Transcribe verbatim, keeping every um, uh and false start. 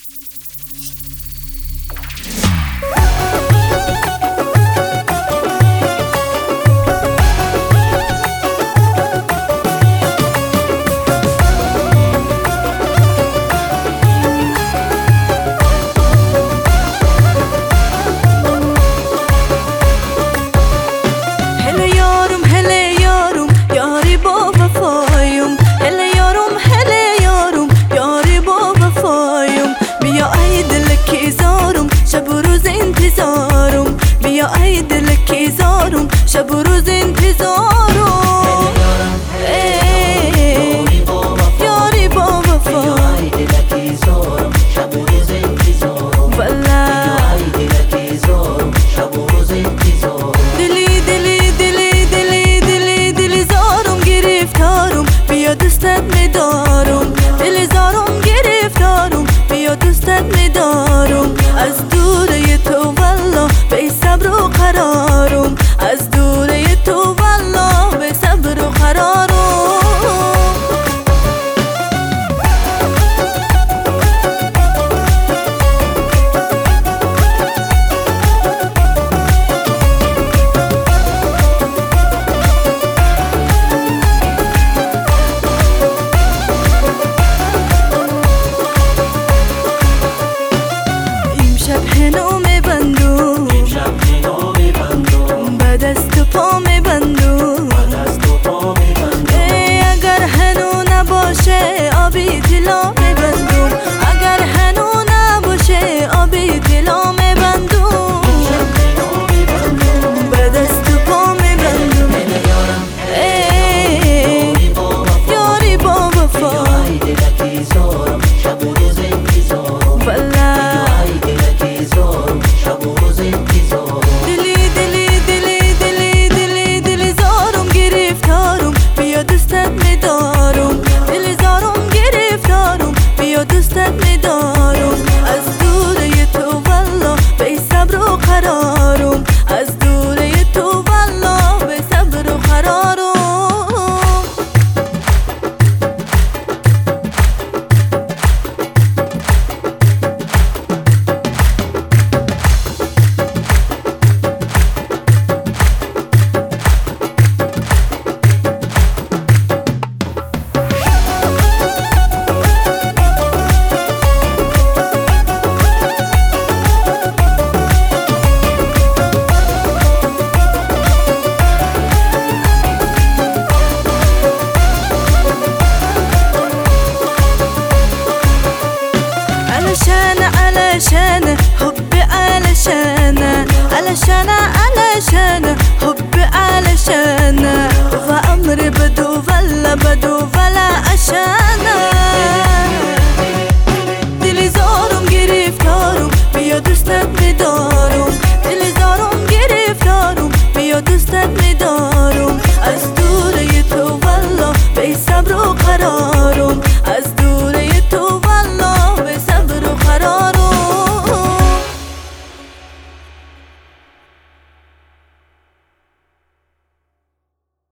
شب و روز انتظارم یاری با وفا دلی دلی دلی دلی دلی دلی زارم گرفتارم بیا دوستت میدارم دلی زارم گرفتارم بیا دوستت میدارم از دوره تو والله بی صبر و قرارم از دوره تو والله به صبر و قرارم امشب هنو میبندم بعد از تو پا میبندم اگر هنو نباشه آبی دلا میبندم اگر هنو نباشه آبی دلا میبندم بعد از تو پا میبندم یاری با وفا دلی دلی دلی دلی دلی دلی زارم گرفتارم بیا دوستت میدارم دلی زارم گرفتارم بیا دوستت میدارم از دوره تو والله بی صبر و قرارم از دوره تو والله بی صبر و قرارم علشان حبي علشان علشان علشان حبي علشان وعمري بدو فلا بدو فلا عشانا دلی زارم گرفتارم بیا دوستت میدارم دلی زارم گرفتارم بیا دوستت میدارم از دوره تو والله بی صبر و قرارم